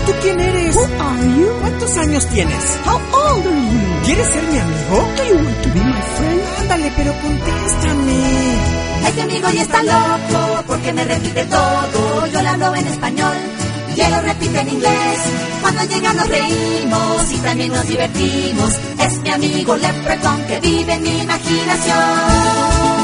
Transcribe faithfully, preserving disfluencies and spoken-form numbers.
tú quién eres? Who are you? ¿Cuántos años tienes? How old are you? ¿Quieres ser mi amigo? Do you want to be my friend? Ándale, pero contéstame. Este amigo ya está loco porque me repite todo. Yo le hablo en español y él lo repite en inglés. Cuando llega nos reímos y también nos divertimos. Es mi amigo Leprechaun que vive en mi imaginación.